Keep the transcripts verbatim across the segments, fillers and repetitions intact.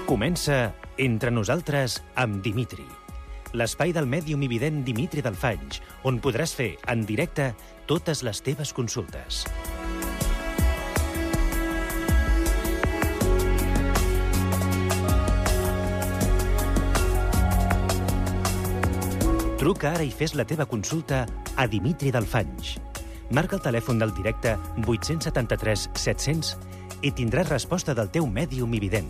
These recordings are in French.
Comença Entre nosaltres amb Dimitri, l'espai del mèdium i vident Dimitri Delfanys, on podràs fer en directe totes les teves consultes. Truca ara i fes la teva consulta a Dimitri Delfanys. Marca el telèfon del directe vuit set tres set cents i tindràs resposta del teu mèdium i vident.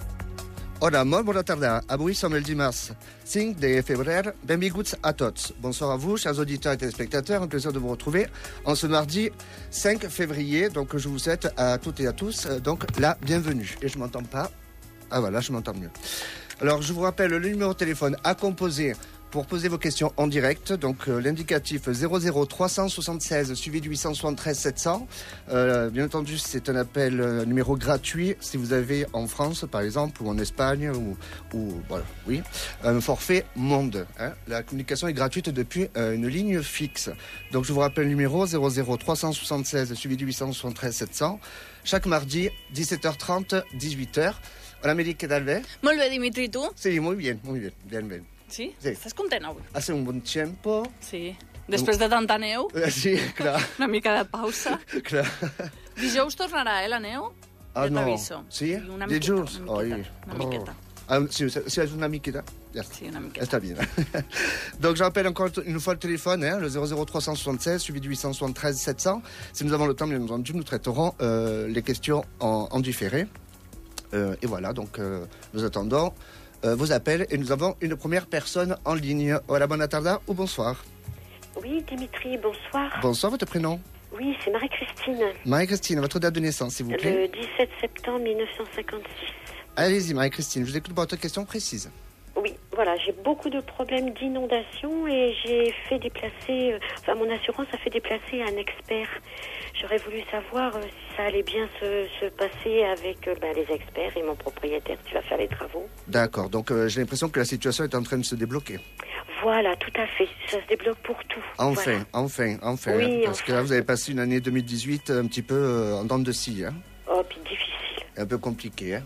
Hola, molt bona tarda. Avui som el dimarts cinc de febrer. Benvinguts a tots. Bonsoir à vous, chers auditeurs et téléspectateurs. Un plaisir de vous retrouver en ce mardi cinq février. Donc, je vous souhaite à toutes et à tous donc, la bienvenue. Et je m'entends pas. Ah voilà, je m'entends mieux. Alors, je vous rappelle le numéro de téléphone à composer pour poser vos questions en direct, donc euh, l'indicatif zéro zéro trois cent soixante-seize suivi du huit cent soixante-treize sept cents. Euh, bien entendu, c'est un appel euh, numéro gratuit si vous avez en France, par exemple, ou en Espagne, ou, ou voilà, oui, un forfait monde. Hein. La communication est gratuite depuis euh, une ligne fixe. Donc je vous rappelle le numéro zéro zéro trois cent soixante-seize suivi du huit cent soixante-treize sept cents. Chaque mardi, dix-sept heures trente, dix-huit heures. Hola, Meli, ¿qué tal ves? Molt bé, Dimitri, i tu? Sí, muy bien, muy bien, bien, bien. Sí? Sí. Estàs content avui? Hace un bon tiempo. Sí. Després de tanta neu, Sí, clar. una mica de pausa. Clar. Dijous tornarà, eh, la neu? Ah, Ja no. t'aviso. Sí? Una Des miqueta, jours? una miqueta. Oi. Una miqueta. Ah, si, si es una miqueta. Ja està. Sí, una miqueta. Està bien. Donc, je rappelle encore une fois le téléphone, hein, le zéro zéro trois cent soixante-seize suivi du huit cent soixante-treize sept cents. Si nous avons le temps, bien entendu, nous traiterons euh, les questions en, en différé. Euh, et voilà, donc euh, nous attendons euh, vos appels et nous avons une première personne en ligne. Hola, buona tarda ou bonsoir. Oui, Dimitri, bonsoir. Bonsoir, votre prénom? Oui, c'est Marie-Christine. Marie-Christine, votre date de naissance, s'il vous plaît. Le dix-sept septembre mille neuf cent cinquante-six. Allez-y, Marie-Christine, je vous écoute pour votre question précise. Oui, voilà, j'ai beaucoup de problèmes d'inondation et j'ai fait déplacer, euh, enfin mon assurance a fait déplacer un expert. J'aurais voulu savoir euh, si ça allait bien se, se passer avec euh, ben, les experts et mon propriétaire qui va faire les travaux. D'accord, donc euh, j'ai l'impression que la situation est en train de se débloquer. Voilà, tout à fait, ça se débloque pour tout. Enfin, Voilà. enfin, enfin. Oui, parce enfin. que là, vous avez passé une année deux mille dix-huit un petit peu euh, en dents de scie. Hein, Oh, puis difficile. un peu compliqué. Hein.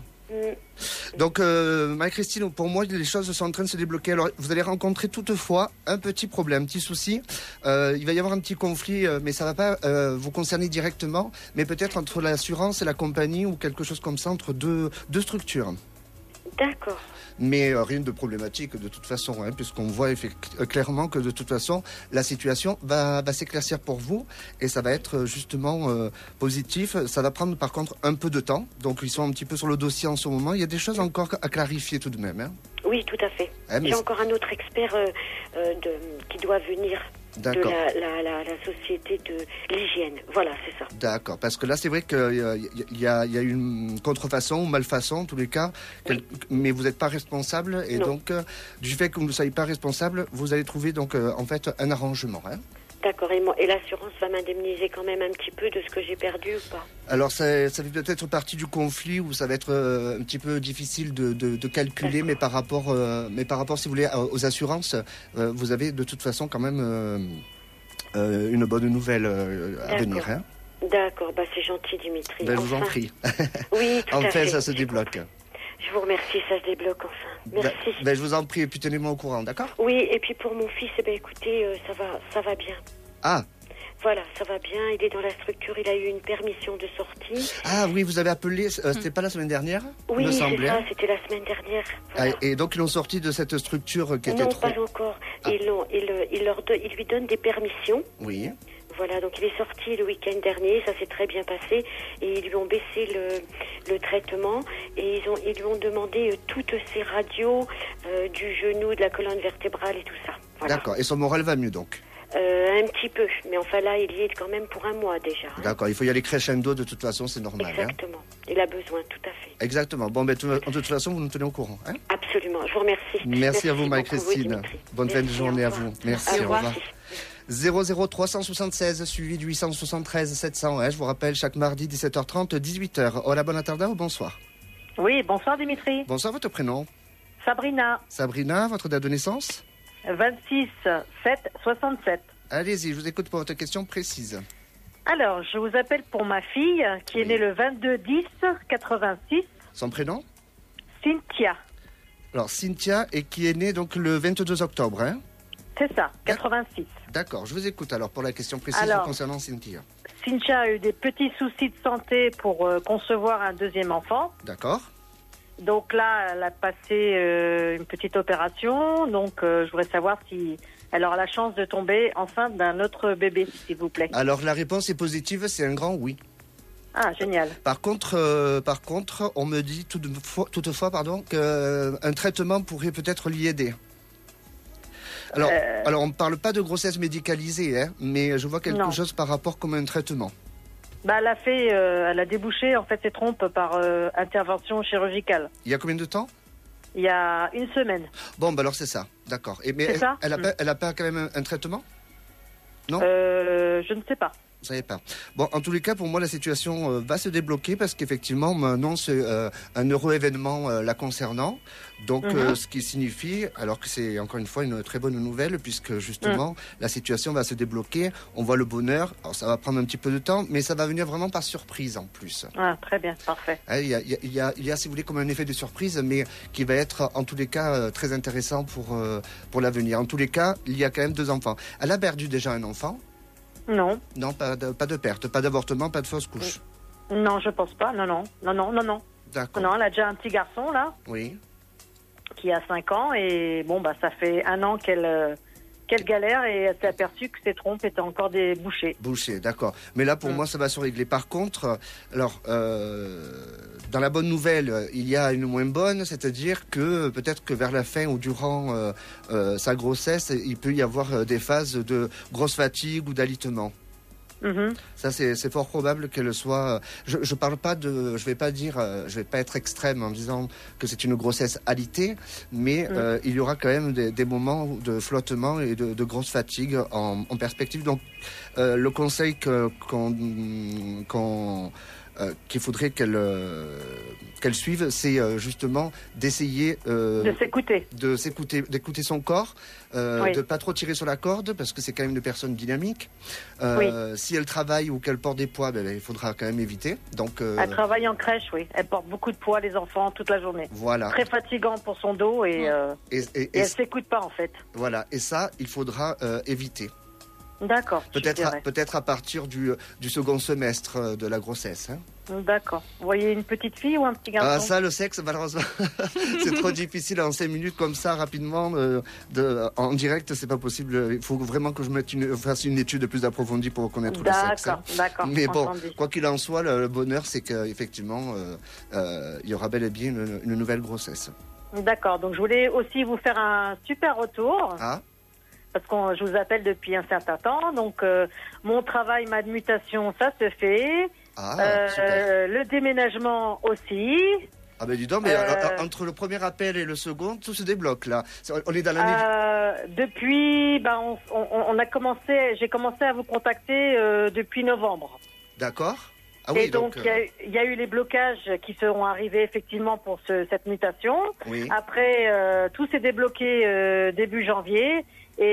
Mm. Donc, euh, Marie-Christine, pour moi, les choses sont en train de se débloquer. Alors, vous allez rencontrer toutefois un petit problème, un petit souci. Euh, il va y avoir un petit conflit, euh, mais ça ne va pas euh, vous concerner directement, mais peut-être entre l'assurance et la compagnie ou quelque chose comme ça, entre deux, deux structures. D'accord. Mais euh, rien de problématique de toute façon, hein, puisqu'on voit effect- euh, clairement que de toute façon, la situation va, va s'éclaircir pour vous et ça va être euh, justement euh, positif. Ça va prendre par contre un peu de temps, donc ils sont un petit peu sur le dossier en ce moment. Il y a des choses encore à clarifier tout de même. Hein. Oui, tout à fait. Ah, mais J'ai c'est- encore un autre expert euh, euh, de, qui doit venir de D'accord. la, la, la, la société de l'hygiène. Voilà, c'est ça. D'accord, parce que là c'est vrai qu'il y a, il y a, il y a une contrefaçon ou malfaçon en tous les cas, quel- mais vous n'êtes pas responsable et Non. donc euh, du fait que vous ne soyez pas responsable, vous allez trouver donc euh, en fait un arrangement. Hein. D'accord. Et, moi- et l'assurance va m'indemniser quand même un petit peu de ce que j'ai perdu ou pas? Alors ça, ça fait peut-être partie du conflit où ça va être euh, un petit peu difficile de, de, de calculer, mais par rapport, euh, mais par rapport, si vous voulez, aux assurances, euh, vous avez de toute façon quand même euh, euh, une bonne nouvelle euh, à D'accord. venir. Hein. D'accord. Bah, c'est gentil, Dimitri. Ben, je vous en Enfin. prie. Oui, tout à Enfin, fait. ça se débloque. Je vous remercie, ça se débloque enfin. Merci. Ben, ben, je vous en prie, et puis tenez-moi au courant, d'accord? Oui, et puis pour mon fils, eh ben, écoutez, euh, ça va, ça va bien. Ah, Voilà, ça va bien. Il est dans la structure. Il a eu une permission de sortie. ah oui, vous avez appelé, euh, c'était pas la semaine dernière, Oui, il me c'est semblait. ça. C'était la semaine dernière. Ah, Voilà. et donc ils l'ont sorti de cette structure qui était Non, trop... pas encore. Ah. Ils l'ont- ils, euh, ils leur don- ils lui donnent des permissions. Oui, Voilà, donc il est sorti le week-end dernier, ça s'est très bien passé, et ils lui ont baissé le, le traitement, et ils, ont, ils lui ont demandé euh, toutes ses radios euh, du genou, de la colonne vertébrale et tout ça. Voilà. d'accord. Et son moral va mieux donc? Euh, un petit peu, mais enfin là, il y est quand même pour un mois déjà. hein. D'accord, il faut y aller crescendo de toute façon, c'est normal. Hein. Exactement, il a besoin, tout à fait. Exactement. Bon, ben, tout- de toute façon, vous nous tenez au courant. Hein. Absolument, je vous remercie. Merci à vous, beaucoup, Marie-Christine. Dimitri. Bonne fin de Merci, journée au à revoir. vous. Merci, Au au revoir. revoir. zéro zéro trois cent soixante-seize suivi du huit cent soixante-treize sept cents. Hein, je vous rappelle, chaque mardi, dix-sept heures trente, dix-huit heures. Hola, bonne tarda ou bonsoir? Oui, bonsoir Dimitri. Bonsoir, votre prénom? Sabrina, Sabrina, votre date de naissance? vingt-six sept soixante-sept. Allez-y, je vous écoute pour votre question précise. Alors, je vous appelle pour ma fille qui est Oui. née le vingt-deux dix quatre-vingt-six. Son prénom? Cynthia. Alors, Cynthia, et qui est née donc le vingt-deux octobre, hein? C'est ça, quatre-vingt-six. D'accord, je vous écoute alors pour la question précise Alors, concernant Cynthia. Cynthia a eu des petits soucis de santé pour euh, concevoir un deuxième enfant. D'accord. Donc là, elle a passé euh, une petite opération. Donc euh, je voudrais savoir si elle aura la chance de tomber enceinte d'un autre bébé, s'il vous plaît. Alors, la réponse est positive, c'est un grand oui. Ah, génial. Par contre, euh, par contre, on me dit toutefois, toutefois pardon, qu'un traitement pourrait peut-être l'y aider. Alors, Euh. alors on ne parle pas de grossesse médicalisée, hein, mais je vois quelque Non. chose par rapport comme un traitement. Bah, elle a fait, euh, elle a débouché en fait ses trompes par euh, intervention chirurgicale. Il y a combien de temps? Il y a une semaine. Bon, bah alors c'est ça, d'accord. Et mais C'est elle, ça elle a Mm. pas, elle a pas quand même un, un traitement? Non, Euh, je ne sais pas. vous savez pas. Bon, en tous les cas, pour moi, la situation euh, va se débloquer parce qu'effectivement, on annonce euh, un heureux événement euh, la concernant. Donc, Mhm. euh, ce qui signifie, alors que c'est encore une fois une très bonne nouvelle, puisque justement, la situation va se débloquer. On voit le bonheur. Alors, ça va prendre un petit peu de temps, mais ça va venir vraiment par surprise en plus. Ah, très bien, parfait. Hein, Il y, a, il, y a, il, y a, il y a, si vous voulez, comme un effet de surprise, mais qui va être en tous les cas euh, très intéressant pour, euh, pour l'avenir. En tous les cas, il y a quand même deux enfants. Elle a perdu déjà un enfant. Non, Non, pas de, pas de perte, pas d'avortement, pas de fausse couche. non, je pense pas. Non, non, non, non, non, non. D'accord. Non, elle a déjà un petit garçon là Oui. qui a cinq ans et bon bah ça fait un an qu'elle euh, qu'elle galère et elle s'est aperçue que ses trompes étaient encore des bouchées. Bouché, d'accord. Mais là, pour Mm. moi, ça va se régler. Par contre, alors, euh, dans la bonne nouvelle, il y a une moins bonne, c'est-à-dire que peut-être que vers la fin ou durant euh, euh, sa grossesse, il peut y avoir euh, des phases de grosse fatigue ou d'alitement. Mhm. Ça, c'est c'est fort probable qu'elle soit. Je, je parle pas de. Je vais pas dire. euh, Je vais pas être extrême en disant que c'est une grossesse alitée, mais Mm. euh, il y aura quand même des, des moments de flottement et de, de grosse fatigue en, en perspective. Donc, euh, le conseil que qu'on qu'on euh, qu'il faudrait qu'elle euh, qu'elle suive, c'est euh, justement d'essayer euh, De s'écouter. de s'écouter, d'écouter son corps, euh, Oui. de pas trop tirer sur la corde parce que c'est quand même une personne dynamique. Euh, Si elle travaille ou qu'elle porte des poids, ben, il faudra quand même éviter. Donc euh, Elle travaille en crèche, oui. Elle porte beaucoup de poids, les enfants, toute la journée. voilà. Très fatigant pour son dos et, euh, Et, et- et et- elle s'écoute pas en fait. voilà. Et ça, il faudra euh, éviter. D'accord. je Peut-être, à, dirais. peut-être à partir du, du second semestre euh, de la grossesse. Hein. D'accord. Vous voyez une petite fille ou un petit garçon? Ah, ça, le sexe, malheureusement, c'est trop difficile en cinq minutes comme ça, rapidement, euh, de, en direct, c'est pas possible. Il faut vraiment que je mette une, fasse une étude plus approfondie pour connaître le sexe. hein. D'accord, d'accord. Mais bon, entendu. quoi qu'il en soit, le, le bonheur, c'est qu'effectivement, euh, euh, il y aura bel et bien une, une nouvelle grossesse. D'accord. Donc je voulais aussi vous faire un super retour Ah, parce que je vous appelle depuis un certain temps. Donc euh, mon travail, ma mutation, ça se fait. ah Euh, super. le déménagement aussi. Ah ben dis donc, mais euh, euh, entre le premier appel et le second, tout se débloque là. C'est- On est dans l'année... Euh, depuis, ben, on, on, on a commencé, j'ai commencé à vous contacter euh, depuis novembre. D'accord. Ah et oui, donc, il euh, y, a eu- il y a eu les blocages qui seront arrivés effectivement pour ce, cette mutation. oui. Après, euh, tout s'est débloqué euh, début janvier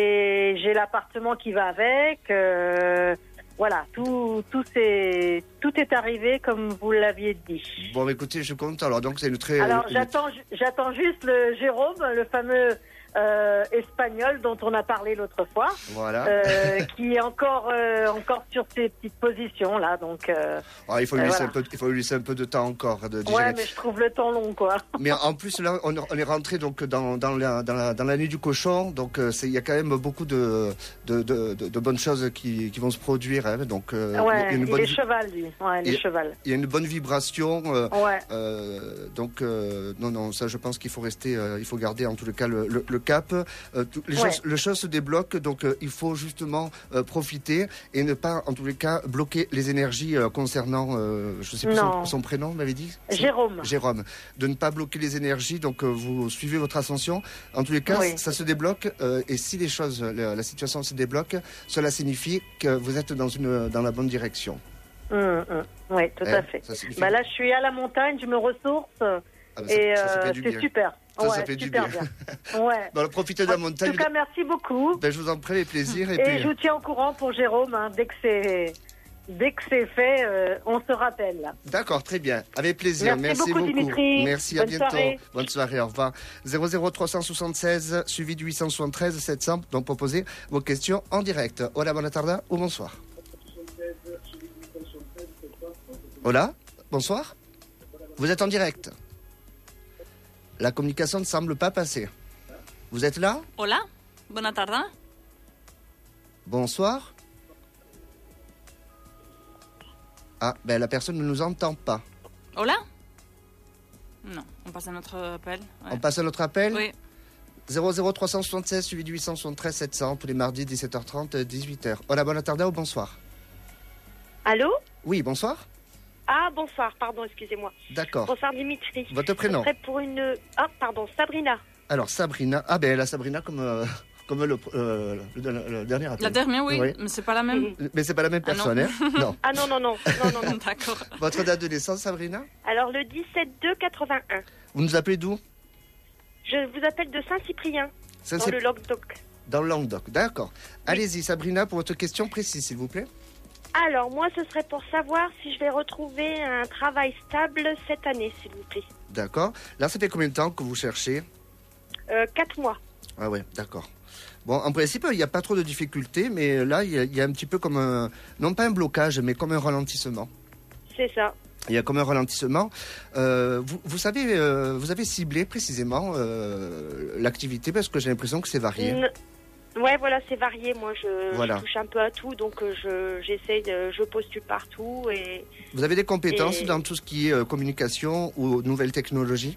et j'ai l'appartement qui va avec. euh, voilà, tout, tout, est, tout est arrivé comme vous l'aviez dit. Bon, bah, écoutez, je compte. Alors, donc, c'est une très... Alors, une- j'attends, ju- j'attends juste le Jérôme, le fameux euh, espagnol dont on a parlé l'autre fois, Voilà. euh, qui est encore, euh, encore sur ses petites positions là. Donc, euh, Ah, il, faut lui euh, laisser voilà. un peu, il faut lui laisser un peu de temps encore de digérer. ouais, mais je trouve le temps long, quoi. Mais en plus, là, on, on est rentré donc dans, dans, la, dans, la, dans l'année du cochon. Donc, euh, c'est- il y a quand même beaucoup de, de, de, de, de bonnes choses qui, qui vont se produire. Hein. Donc, euh, il y a Ouais, une il bonne est vi- cheval, lui. Ouais, il est Et- cheval. il y a une bonne vibration. euh, Ouais. euh, donc, euh, non, non, ça, je pense qu'il faut rester, euh, il faut garder en tout le cas le, le, le cap. Euh, tout- les, Ouais. choses, les choses se débloquent, donc euh, il faut justement euh, profiter et ne pas, en tous les cas, bloquer les énergies euh, concernant, euh, je sais plus son, Non. son prénom, vous m'avez dit Jérôme. Jérôme, de ne pas bloquer les énergies, donc euh, vous suivez votre ascension. En tous les cas, Oui. ça se débloque, euh, et si les choses, la, la situation se débloque, cela signifie que vous êtes dans, une, dans la bonne direction. Hum, hum. Oui, tout Eh, à fait. ça signifie- Bah là, je suis à la montagne, je me ressource Ah ben, ça- et ça, ça euh, fait du c'est bien. super. Ça, ouais, ça fait du super bien. bien. Ouais. Bon, alors, profitez de la En montagne. tout cas, merci beaucoup. Ben, je vous en prie, les plaisirs. Et, Et puis, je vous tiens au courant pour Jérôme, hein, dès que c'est dès que c'est fait, euh, on se rappelle. D'accord, très bien. Avec plaisir. Merci, Merci beaucoup, beaucoup. Dimitri. Merci, Bonne à bientôt. soirée. Bonne soirée, au revoir. zéro zéro trois cent soixante-seize, suivi du huit cent soixante-treize sept cents. Donc, proposez vos questions en direct. Hola, buona tarda ou bonsoir. Hola, bonsoir. Vous êtes en direct. La communication ne semble pas passer. Vous êtes là? Hola, bona tarda. Bonsoir. Ah, ben la personne ne nous entend pas. Hola? Non, on passe à notre appel. Ouais. On passe à notre appel? Oui. zéro zéro trois cent soixante-seize, suivi du huit cent soixante-treize sept cents, tous les mardis, dix-sept heures trente, dix-huit heures. Hola, buona tarda ou bonsoir? Allô? Oui, bonsoir. Ah, bonsoir, pardon, excusez-moi. D'accord. Bonsoir Dimitri. Votre prénom? Ce serait pour une... Ah, pardon, Sabrina. Alors, Sabrina. Ah, ben la Sabrina comme, euh, comme le, euh, le, le- le dernier appel. La dernière, oui, Oui. mais c'est pas la même. Mais c'est pas la même Ah, non. personne, hein? Non. Ah non, non, non, non, non, non. D'accord. Votre date de naissance, Sabrina? Alors, le dix-sept deux quatre-vingt-un. Vous nous appelez d'où? Je vous appelle de Saint-Cyprien, Ça, dans c'est le Languedoc. dans le Languedoc. D'accord. Allez-y, Sabrina, pour votre question précise, s'il vous plaît. Alors, moi, ce serait pour savoir si je vais retrouver un travail stable cette année, s'il vous plaît. D'accord. Là, ça fait combien de temps que vous cherchez? Euh, quatre mois. Ah ouais, d'accord. Bon, en principe, il n'y a pas trop de difficultés, mais là, il y, a- il y a un petit peu comme un... Non pas un blocage, mais comme un ralentissement. C'est ça. Il y a comme un ralentissement. Euh, vous, vous savez, euh, vous avez ciblé précisément euh, l'activité, parce que j'ai l'impression que c'est varié. N- Ouais, voilà, c'est varié. Moi, je, Voilà. je touche un peu à tout, donc euh, je, j'essaye de... Je postule partout et... Vous avez des compétences Et- dans tout ce qui est euh, communication ou nouvelles technologies?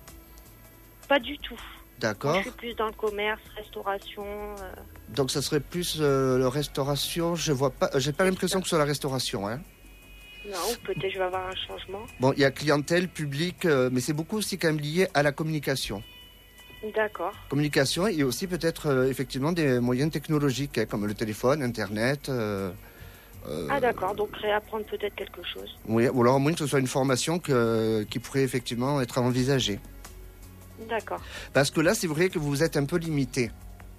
Pas du tout. Moi, D'accord. je suis plus dans le commerce, restauration... euh, Donc, ça serait plus euh, la restauration. Je vois pas. J'ai pas l'impression que ce soit la restauration, hein. Non, peut-être je vais avoir un changement. Bon, il y a clientèle, public, euh, mais c'est beaucoup aussi quand même lié à la communication. D'accord. Communication et aussi peut-être euh, effectivement des moyens technologiques hein, comme le téléphone, Internet. euh, euh, Ah d'accord, donc réapprendre peut-être quelque chose. Oui, ou alors au moins que ce soit une formation que, qui pourrait effectivement être envisagée. D'accord. Parce que là, c'est vrai que vous êtes un peu limité.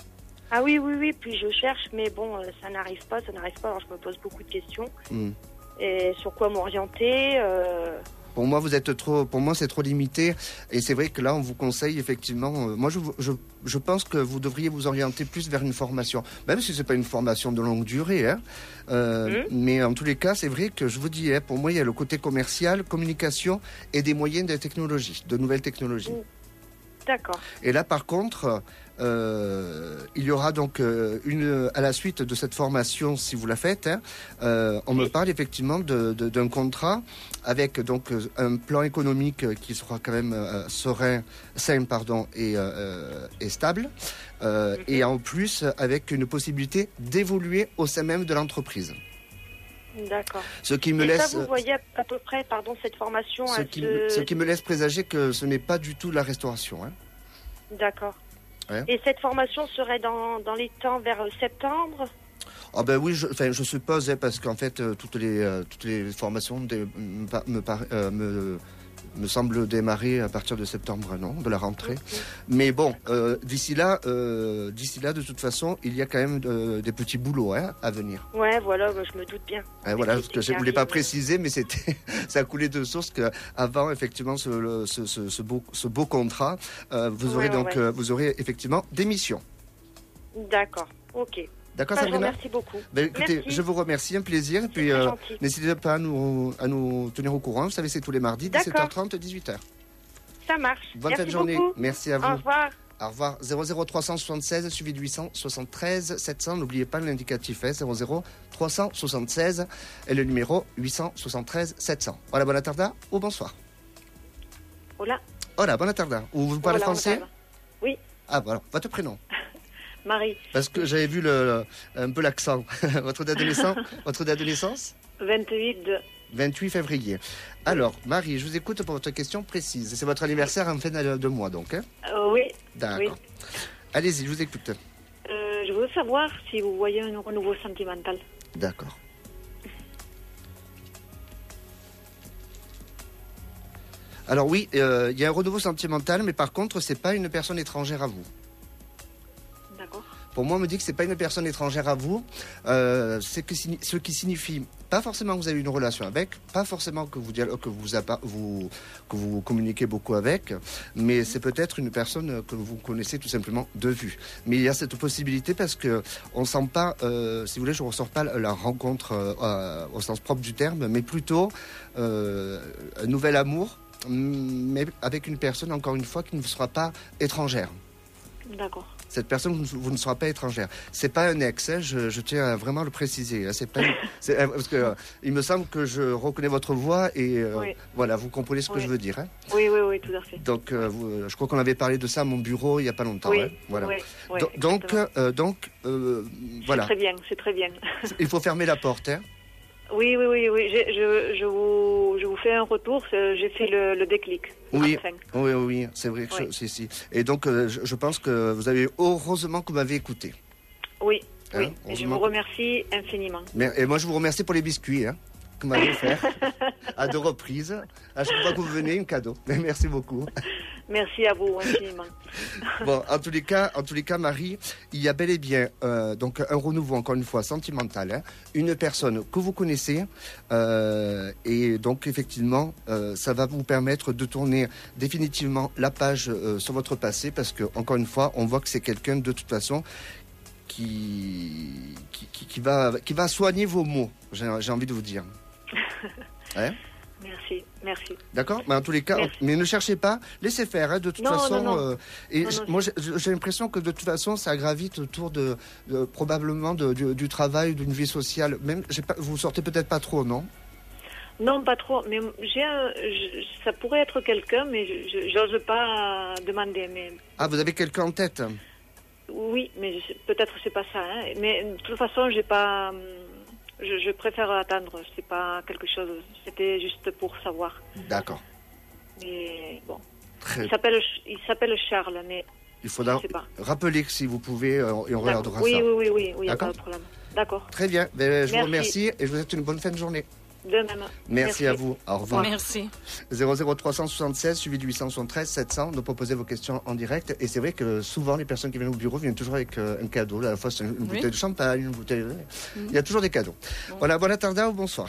Ah oui, oui, oui, puis je cherche, mais bon, euh, ça n'arrive pas, ça n'arrive pas, alors je me pose beaucoup de questions. Hmm. Et sur quoi m'orienter euh, Pour moi, vous êtes trop. Pour moi, c'est trop limité. Et c'est vrai que là, on vous conseille effectivement. euh, moi, je, vous- je, je pense que vous devriez vous orienter plus vers une formation, même si c'est pas une formation de longue durée. Hein. Euh, Mhm. Mais en tous les cas, c'est vrai que je vous dis, hein, pour moi, il y a le côté commercial, communication et des moyens de technologie, de nouvelles technologies. Mhm. D'accord. Et là, par contre, euh, il y aura donc euh, une à la suite de cette formation, si vous la faites, hein, euh, on me Oui. parle effectivement de- de- d'un contrat avec donc euh, un plan économique qui sera quand même euh, serein, sain, pardon, et, euh, euh, et stable, euh, Mhm. et en plus avec une possibilité d'évoluer au sein même de l'entreprise. D'accord. Ce qui me Et laisse, ça, vous voyez à peu près, pardon, cette formation, ce elle qui, se... ce qui me laisse présager que ce n'est pas du tout la restauration. Hein. D'accord. Ouais. Et cette formation serait dans, dans les temps vers euh, septembre? Ah ben oui, je, enfin, je suppose, hein, parce qu'en fait, euh, toutes les euh, toutes les formations dé- me, par- me, par- euh, me, me semblent démarrer à partir de septembre, non, de la rentrée. Mais bon, euh, d'ici là, euh, d'ici là, de toute façon, il y a quand même euh, des petits boulots hein, à venir. Ouais, voilà, bah, je me doute bien. Hein, voilà, Avec parce que l'été je qui voulais pas arrive. préciser, mais c'était ça a coulé de source que avant effectivement ce, le- ce, ce, ce beau ce beau contrat, euh, vous Ouais, aurez ouais, donc ouais. euh, vous aurez effectivement des missions. D'accord, ok. D'accord, Bah, je vous Sabrina? remercie beaucoup. Ben, écoutez, Merci. je vous remercie, un plaisir. Et puis, très euh, gentil. n'hésitez pas à nous, à nous tenir au courant. Vous savez, c'est tous les mardis, D'accord. dix-sept heures trente, dix-huit heures. Ça marche. Bonne Merci fin de journée. beaucoup. Merci à vous. Au revoir. Au revoir. zéro zéro trois cent soixante-seize, suivi de huit cent soixante-treize sept cents. N'oubliez pas l'indicatif, hein, zéro zéro trois cent soixante-seize et le numéro huit cent soixante-treize sept cents. Hola, buona tarda ou bonsoir. Hola. Hola, buona tarda. Ou vous parlez Hola, français? hola. Oui, Ah, voilà. Votre prénom. Marie. Parce que j'avais vu le, le- un peu l'accent. Votre date de naissance? Votre date de naissance? vingt-huit de... vingt-huit février. Alors, Marie, je vous écoute pour votre question précise. C'est votre anniversaire en fin de de mois, donc. Hein? Euh, oui, D'accord. Allez-y, je vous écoute. euh, je veux savoir si vous voyez un renouveau sentimental. D'accord. Alors oui, euh, il y a un renouveau sentimental, mais par contre, c'est pas une personne étrangère à vous. D'accord. pour moi, on me dit que c'est pas une personne étrangère à vous. Euh, c'est que, ce qui signifie pas forcément que vous avez une relation avec, pas forcément que vous, que vous, vous, que vous communiquez beaucoup avec, mais c'est peut-être une personne que vous connaissez tout simplement de vue. Mais il y a cette possibilité parce que on sent pas, euh, si vous voulez, je ne ressors pas la rencontre euh, au sens propre du terme, mais plutôt euh, un nouvel amour, mais avec une personne, encore une fois, qui ne sera pas étrangère. D'accord. Cette personne, vous, vous ne serez pas étrangère. C'est pas un ex, hein, je, je tiens à vraiment le préciser. Hein, c'est pas, c'est, parce que euh, il me semble que je reconnais votre voix et euh, oui. voilà, vous comprenez ce que oui. je veux dire. Hein. Oui, oui, oui, tout à fait. Donc, euh, vous, je crois qu'on avait parlé de ça à mon bureau il y a pas longtemps. Oui, hein, voilà. oui, oui, Do- donc, euh, donc, euh, voilà. C'est très bien, c'est très bien. Il faut fermer la porte. Hein. Oui, oui, oui, oui. Je, je, je, vous, je vous fais un retour. J'ai fait le, le déclic. Oui, enfin. oui, oui, c'est vrai que oui. je, si, si. Et donc, euh, je, je pense que vous avez heureusement que vous m'avez écouté. Oui, hein, oui. Et je vous remercie infiniment. Mais, et moi, je vous remercie pour les biscuits hein, que vous m'avez fait à deux reprises. À chaque fois que vous venez, un cadeau. Mais merci beaucoup. Merci à vous infiniment. Bon, en tous les cas, en tous les cas, Marie, il y a bel et bien euh, donc un renouveau, encore une fois, sentimental. Hein, une personne que vous connaissez, euh, et donc effectivement, euh, ça va vous permettre de tourner définitivement la page euh, sur votre passé, parce que encore une fois, on voit que c'est quelqu'un de toute façon qui qui, qui, qui va qui va soigner vos maux. J'ai, j'ai envie de vous dire. Hein? Merci, merci. D'accord, mais en tous les cas, merci. Mais ne cherchez pas, laissez faire. Hein, de toute non, façon, non, non. Euh, et non, non, moi, j'ai, j'ai l'impression que de toute façon, ça gravite autour de, de probablement de, du, du travail, d'une vie sociale. Même, j'ai pas, vous sortez peut-être pas trop, non? Non, pas trop. Mais j'ai, un, je, ça pourrait être quelqu'un, mais je, j'ose pas demander. Mais ah, vous avez quelqu'un en tête? Oui, mais je, peut-être c'est pas ça. Hein. Mais de toute façon, j'ai pas. Je, je préfère attendre, c'est pas quelque chose, c'était juste pour savoir. D'accord. Mais bon, Très... il s'appelle, il s'appelle Charles, mais il faudra je sais pas. rappeler que si vous pouvez, euh, et on D'accord. regardera oui, ça. Oui, oui, oui, il n'y a D'accord. pas de problème. D'accord. Très bien, ben, je Merci. vous remercie et je vous souhaite une bonne fin de journée. De même. Merci, Merci. à vous, au revoir. Merci. zéro zéro trois cent soixante-seize suivi de huit cent soixante-treize sept cents, nous proposez vos questions en direct. Et c'est vrai que souvent, les personnes qui viennent au bureau viennent toujours avec euh, un cadeau. À la fois, c'est une, une oui. bouteille de champagne, une bouteille... Mmh. Il y a toujours des cadeaux. Bon. Voilà, bonne tarda ou bonsoir.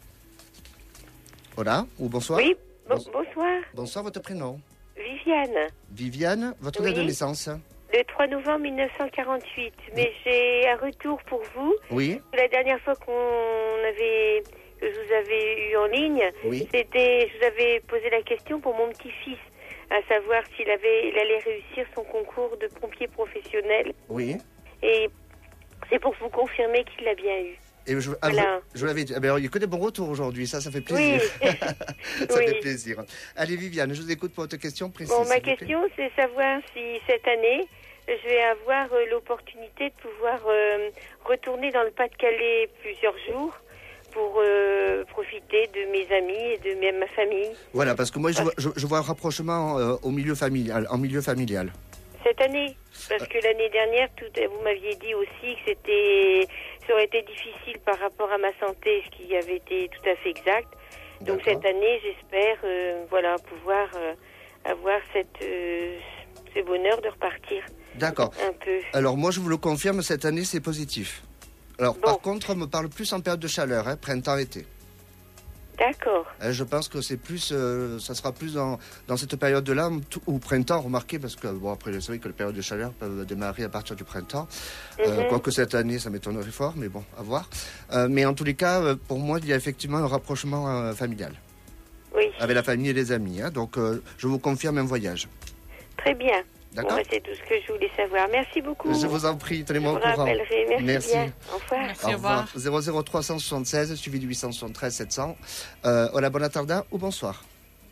Voilà, ou bonsoir. Oui, bon, Bons- bonsoir. Bonsoir, votre prénom. Viviane, Viviane, votre Oui. date de naissance. le trois novembre mille neuf cent quarante-huit. Mais j'ai un retour pour vous. Oui, La dernière fois qu'on avait, que je vous avais eu en ligne, oui. c'était, je vous avais posé la question pour mon petit-fils, à savoir s'il avait, il allait réussir son concours de pompier professionnel. Oui. Et c'est pour vous confirmer qu'il l'a bien eu. Et je, ah, Voilà. je, je l'avais dit. Ah ben, alors, il n'y a que des bons retours aujourd'hui, ça, ça fait plaisir. Oui. ça Oui. fait plaisir. Allez, Viviane, je vous écoute pour votre question précise. Bon, ma s'il vous plaît. question, c'est savoir si cette année, je vais avoir euh, l'opportunité de pouvoir euh, retourner dans le Pas-de-Calais plusieurs jours pour euh, profiter de mes amis et de mes- ma famille. Voilà, parce que moi, je, vois- je, je vois un rapprochement euh, au milieu familial, en milieu familial. Cette année, parce que l'année dernière, tout, vous m'aviez dit aussi que c'était, ça aurait été difficile par rapport à ma santé, ce qui avait été tout à fait exact. Donc D'accord. cette année, j'espère, euh, voilà, pouvoir euh, avoir cette, euh, ce bonheur de repartir D'accord. un peu. Alors moi, je vous le confirme, cette année, c'est positif. Alors, Bon. par contre, on me parle plus en période de chaleur, hein, printemps-été. D'accord. Hein, je pense que c'est plus, euh, ça sera plus dans, dans cette période-là, tout- ou printemps, remarquez, parce que, bon, après, c'est vrai que les périodes de chaleur peuvent démarrer à partir du printemps. Euh, Mhm. Quoique cette année, ça m'étonnerait fort, mais bon, à voir. Euh, mais en tous les cas, euh, pour moi, il y a effectivement un rapprochement euh, familial, Oui, avec la famille et les amis. Hein, donc, euh, je vous confirme un voyage. très bien. D'accord. Bon, bah, c'est tout ce que je voulais savoir. Merci beaucoup. Je vous en prie, Je tenez-moi vous au courant. rappellerai. Merci, Merci. bien. Au revoir. Merci, Au au revoir. zéro zéro trois cent soixante-seize suivi de huit cent soixante-treize sept cents. Euh, hola, bonne tarda ou bonsoir.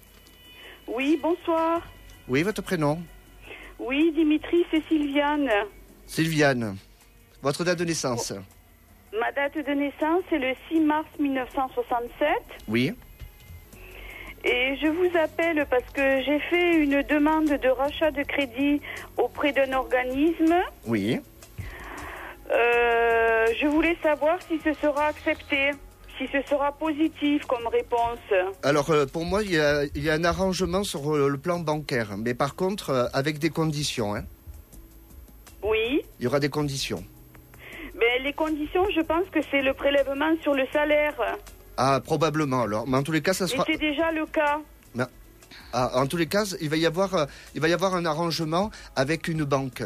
Oui, bonsoir. Oui, votre prénom? Oui, Dimitri, c'est Sylviane. Sylviane. Votre date de naissance? Ma date de naissance est le six mars mille neuf cent soixante-sept. Oui. Et je vous appelle parce que j'ai fait une demande de rachat de crédit auprès d'un organisme. Oui. Euh, je voulais savoir si ce sera accepté, si ce sera positif comme réponse. Alors, euh, pour moi, il y, a, il y a un arrangement sur euh, le plan bancaire. Mais par contre, euh, avec des conditions. Hein. Oui, Il y aura des conditions. Ben, les conditions, je pense que c'est le prélèvement sur le salaire. Ah, probablement alors. Mais en tous les cas, ça sera... Et c'est déjà le cas. Mais, ah, en tous les cas, il va y avoir, euh, il va y avoir un arrangement avec une banque.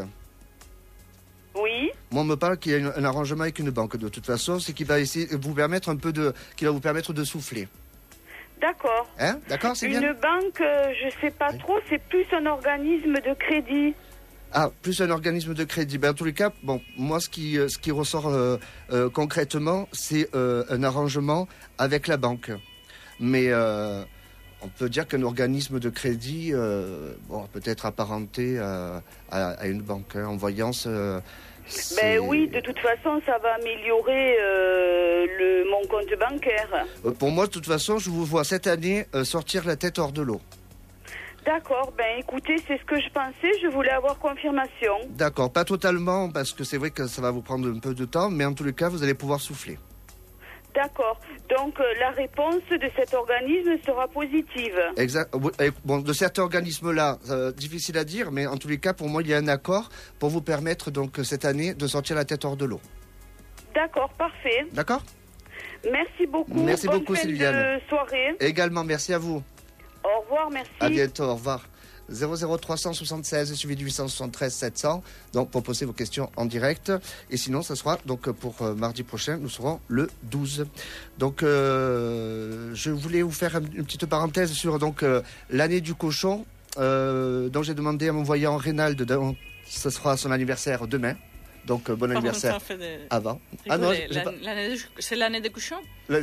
Oui. Moi, on me parle qu'il y a une, un arrangement avec une banque. De toute façon, c'est qui va essayer de vous permettre un peu de, qui va vous permettre de souffler. D'accord. Hein? D'accord, c'est une bien. Une banque, euh, je sais pas oui. trop, c'est plus un organisme de crédit. Ah, plus un organisme de crédit. Ben, en tous les cas, bon, moi, ce qui, ce qui ressort euh, euh, concrètement, c'est euh, un arrangement avec la banque. Mais euh, on peut dire qu'un organisme de crédit, euh, bon, peut être apparenté à, à, à une banque. Hein, en voyance. Euh, ben oui, de toute façon, ça va améliorer euh, le, mon compte bancaire. Euh, pour moi, de toute façon, je vous vois cette année euh, sortir la tête hors de l'eau. D'accord, ben écoutez, c'est ce que je pensais, je voulais avoir confirmation. D'accord, pas totalement, parce que c'est vrai que ça va vous prendre un peu de temps, mais en tous les cas, vous allez pouvoir souffler. D'accord, donc euh, la réponse de cet organisme sera positive. Exact. Bon, de cet organisme-là, euh, difficile à dire, mais en tous les cas, pour moi, il y a un accord pour vous permettre, donc, cette année, de sortir la tête hors de l'eau. D'accord, parfait. D'accord ? Merci beaucoup. Merci Bonne beaucoup, fin Sylviane. de soirée. Également, merci à vous. Au revoir, merci. À bientôt, au revoir. zéro zéro trois cent soixante-seize suivi de huit cent soixante-treize sept cents. Donc pour poser vos questions en direct. Et sinon, ça sera donc pour euh, mardi prochain, nous serons le douze. Donc euh, je voulais vous faire une petite parenthèse sur donc euh, l'année du cochon. Euh, donc j'ai demandé à mon voyant Reynald, donc, ce sera son anniversaire demain. Donc euh, bon Par anniversaire contre, de... avant. Ah non, pas... c'est l'année du cochon. La...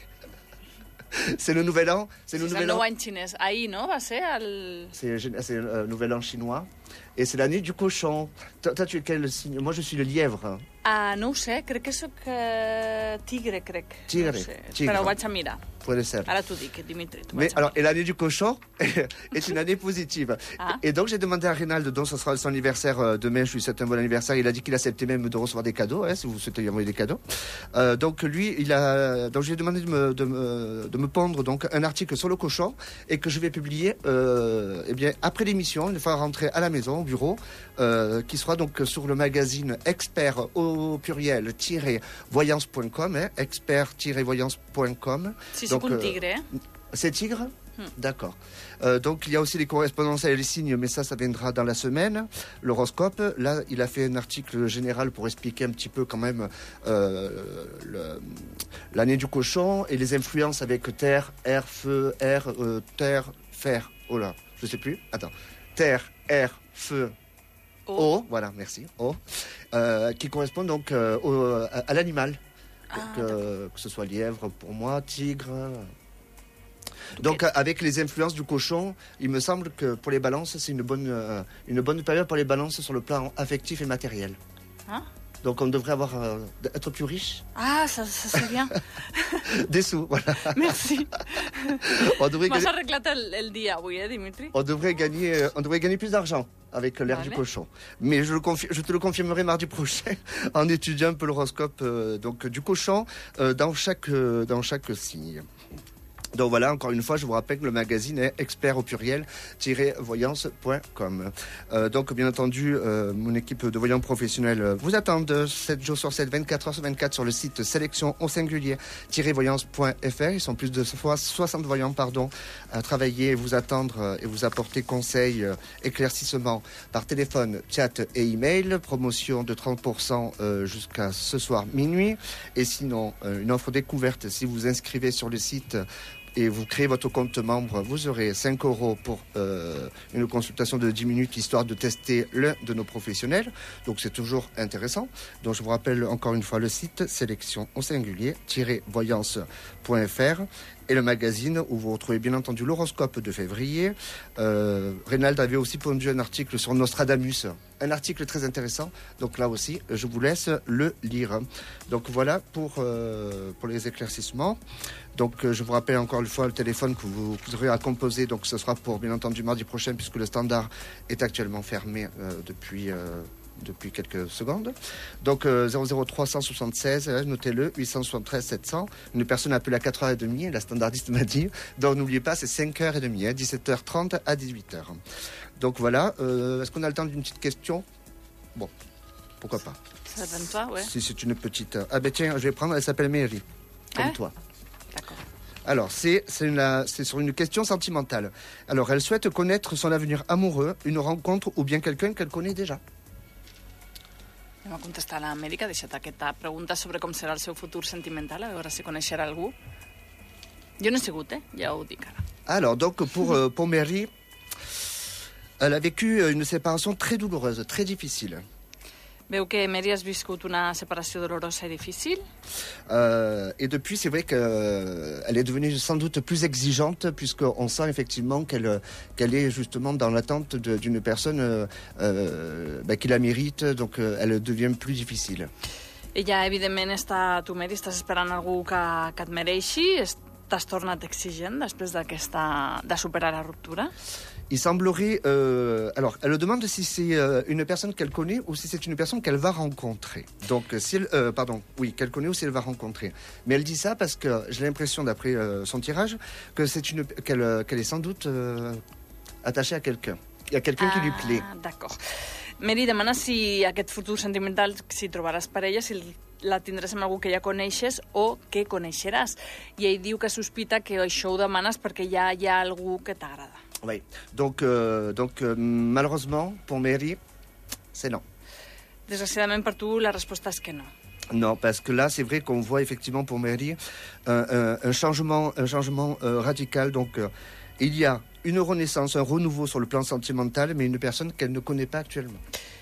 C'est le nouvel an. C'est le nouvel an. Chinois. Ahí, non? Va ser el... C'est le nouvel an chinois. Et c'est l'année du cochon. Toi, toi, tu es quel signe? Moi, je suis le lièvre. Ah, no ho sé. Crec que sóc uh, tigre, crec. Tigre. No sé. Tigre. Però ho vaig a mirar. Puede ser. Ara t'ho dic, Dimitri. Mais alors, et l'année du cochon est une année positive. Ah. Et donc, j'ai demandé à Reynald, donc ce sera son anniversaire euh, demain. Je lui souhaite un bon anniversaire. Il a dit qu'il acceptait même de recevoir des cadeaux, hein, si vous souhaitez lui envoyer des cadeaux. Euh, donc, lui, il a. Donc, j'ai demandé de me, de, me, de me pondre donc un article sur le cochon et que je vais publier, euh, eh bien, après l'émission, une fois rentré à la maison, au bureau, euh, qui sera donc sur le magazine expert au pluriel voyance point com, hein, expert voyance point com. Si c'est un tigre, hein? C'est tigre? Hmm. D'accord. Euh, donc il y a aussi les correspondances et les signes, mais ça, ça viendra dans la semaine. L'horoscope, là, il a fait un article général pour expliquer un petit peu quand même euh, le, l'année du cochon et les influences avec terre, air, feu, air, euh, terre, fer. Oh là, je sais plus. Attends. Terre, air, feu, eau. eau. Voilà, merci. Eau. Euh, qui correspond donc euh, au, à, à l'animal. Ah, donc, euh, que ce soit lièvre pour moi, tigre. Donc okay. Avec les influences du cochon, il me semble que pour les balances, c'est une bonne, euh, une bonne période pour les balances sur le plan affectif et matériel. Hein? Donc on devrait avoir, euh, être plus riche. Ah, ça, ça c'est bien. Des sous, voilà. Merci. On devrait M'has gagner... arreglat el, el dia avui, eh, Dimitri? On devrait gagner, on devrait gagner plus d'argent avec l'air vale. du cochon. Mais je, le confi- je te le confirmerai mardi prochain en étudiant un peu l'horoscope euh, donc, du cochon euh, dans, chaque, euh, dans chaque signe. Donc voilà, encore une fois, je vous rappelle que le magazine est expert au pluriel voyance point com. Euh, donc bien entendu, euh, mon équipe de voyants professionnels vous attendent sept jours sur sept, vingt-quatre heures sur vingt-quatre sur le site sélection au singulier voyance point f r. Ils sont plus de soixante voyants pardon, à travailler, vous attendre et vous apporter conseils, éclaircissements par téléphone, chat et email. Promotion de trente pour cent euh, jusqu'à ce soir minuit. Et sinon, euh, une offre découverte si vous inscrivez sur le site et vous créez votre compte membre, vous aurez cinq euros pour euh, une consultation de dix minutes, histoire de tester l'un de nos professionnels. Donc c'est toujours intéressant. Donc je vous rappelle encore une fois le site sélection au singulier voyance point f r et le magazine où vous retrouvez bien entendu l'horoscope de février. Euh, Reynald avait aussi pondu un article sur Nostradamus, un article très intéressant. Donc là aussi, je vous laisse le lire. Donc voilà pour, euh, pour les éclaircissements. Donc euh, je vous rappelle encore une fois le téléphone que vous, que vous aurez à composer. Donc ce sera pour bien entendu mardi prochain puisque le standard est actuellement fermé euh, depuis... Euh, depuis quelques secondes. Donc euh, zéro zéro trois cent soixante-seize, hein, notez-le, huit cent soixante-treize sept cents. Une personne appelle à quatre heures trente, la standardiste m'a dit. Donc n'oubliez pas, c'est cinq heures trente, hein, dix-sept heures trente à dix-huit heures. Donc voilà, euh, est-ce qu'on a le temps d'une petite question? Bon. pourquoi pas. Ça dépend de toi, ouais. Si c'est une petite... Ah ben tiens, je vais prendre, elle s'appelle Mary, comme Ah. toi. D'accord. Alors, c'est, c'est, une, c'est sur une question sentimentale. Alors, elle souhaite connaître son avenir amoureux, une rencontre ou bien quelqu'un qu'elle connaît déjà. Anem a contestar a l'Amèrica, ha deixat aquesta pregunta sobre com serà el seu futur sentimental, a veure si coneixerà algú. Jo no he sigut, eh? Ja ho dic ara. Alors, donc, pour, euh, pour Mary, elle a vécu une séparation très douloureuse, très difficile. Veu que Mary has viscut una separació dolorosa i difícil. Euh, et depuis, c'est vrai qu'elle euh, est devenue sans doute plus exigeante, puisqu'on sent effectivement qu'elle, qu'elle est justement dans l'attente de, d'une personne euh, euh, bah, qui la mérite, donc euh, elle devient plus difficile. Ella, evidentment, està, tu, Mary, estàs esperant algú que, que et mereixi, t'has tornat exigent després d'aquesta, de superar la ruptura. Il semblerait... Euh, alors, elle demande si c'est euh, une personne qu'elle connaît ou si c'est une personne qu'elle va rencontrer. Donc, si elle... Euh, pardon, oui, qu'elle connaît ou si elle va rencontrer. Mais elle dit ça parce que j'ai l'impression, d'après euh, son tirage, que c'est une, qu'elle, qu'elle est sans doute euh, attachée à quelqu'un. Il y a quelqu'un ah, qui lui plaît. D'accord. Mary demana si aquest futur sentimental, si trobaràs parella, si la tindràs amb algú que ja coneixes o que coneixeràs. I ell diu que sospita que això ho demanes perquè ja hi ha algú que t'agrada. Oui, donc, euh, donc euh, malheureusement, pour Mary, c'est non. Desgraciadament per tu, la resposta és que no. Non, parce que là, c'est vrai qu'on voit effectivement pour Mary un, un, un changement, un changement euh, radical. Donc, euh, il y a une renaissance, un renouveau sur le plan sentimental, mais une personne qu'elle ne connaît pas actuellement.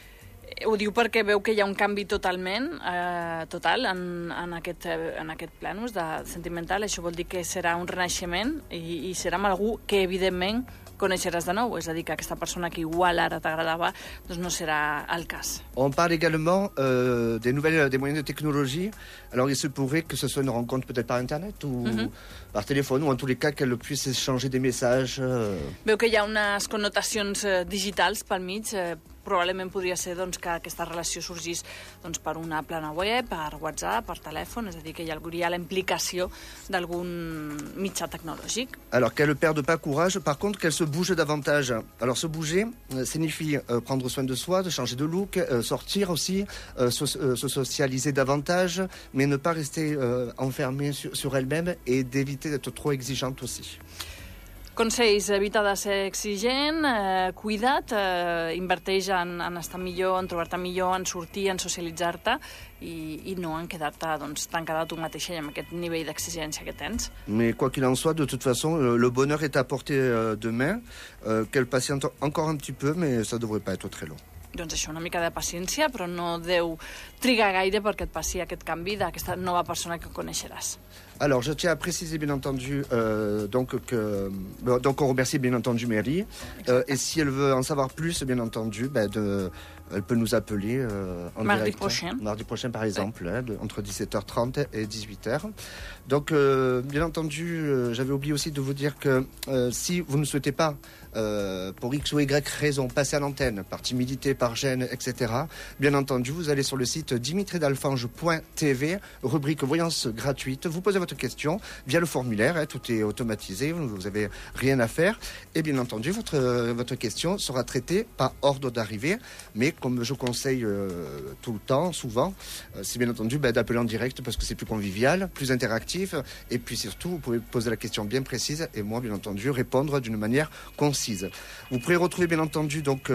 Ho diu perquè veu que hi ha un canvi totalment, eh, total, en, en, aquest, en aquest planus de sentimental. Això vol dir que serà un renaixement i, i serà amb algú que, evidentment, coneixeràs de nou. És a dir, que aquesta persona que igual ara t'agradava doncs no serà el cas. On parle également euh, des nouvelles, des moyens de technologie. Alors, il se pourrait que ce soit une rencontre peut-être par Internet ou mm-hmm. par téléphone, ou en tous les cas qu'elle puisse échanger des messages. Euh... Veu que hi ha unes connotacions eh, digitals pel mig. Eh, probablement podria ser doncs, que aquesta relació sorgís doncs, per una plana web, per WhatsApp, per telèfon, és a dir, que hi hauria la implicació d'algun mitjà tecnològic. Alors qu'elle ne perde pas courage, par contre qu'elle se bouge davantage. Alors se bouger euh, signifie euh, prendre soin de soi, de changer de look, euh, sortir aussi, euh, so euh, se socialiser davantage, mais ne pas rester euh, enfermée sur, sur elle-même et d'éviter d'être trop exigeante aussi. Consells, evita de ser exigent, eh, cuida't, eh, inverteix en, en estar millor, en trobar-te millor, en sortir, en socialitzar-te i, i no en quedar-te doncs, tancada a tu mateixa i amb aquest nivell d'exigència que tens. Mais quoi qu'il en soit, de toute façon, le bonheur est à portée euh, de main, euh, qu'elle patiente encore un petit peu, mais ça ne devrait pas être très long. Doncs això, una mica de paciència, però no deu trigar gaire perquè et passi aquest canvi d'aquesta nova persona que coneixeràs. Alors, je tiens à préciser, bien entendu, euh, donc, que, donc on remercie bien entendu Mary. Euh, et si elle veut en savoir plus, bien entendu, ben de, elle peut nous appeler euh, en mardi direct. Prochain. Mardi prochain, par exemple, ouais. hein, de, entre dix-sept heures trente et dix-huit heures. Donc, euh, bien entendu, euh, j'avais oublié aussi de vous dire que euh, si vous ne souhaitez pas, euh, pour X ou Y raison, passer à l'antenne, par timidité, par gêne, et cetera, bien entendu, vous allez sur le site dimitri dalfange point t v, rubrique voyance gratuite, vous posez votre question via le formulaire, hein, tout est automatisé, vous n'avez rien à faire, et bien entendu, votre, votre question sera traitée par ordre d'arrivée, mais comme je conseille euh, tout le temps, souvent, euh, c'est bien entendu bah, d'appeler en direct parce que c'est plus convivial, plus interactif, et puis surtout, vous pouvez poser la question bien précise, et moi, bien entendu, répondre d'une manière concise. Vous pourrez retrouver, bien entendu, donc,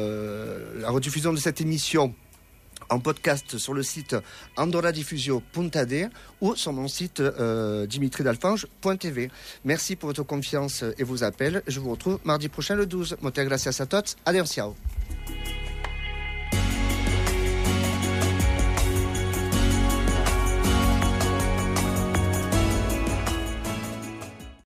le, la rediffusion de cette émission en podcast sur le site andoradifusio point d ou sur mon site euh, dimitri dalfange point t v. Merci pour votre confiance et vos appels. Je vous retrouve mardi prochain le douze. Muchas gracias a tots. Adiós, ciao.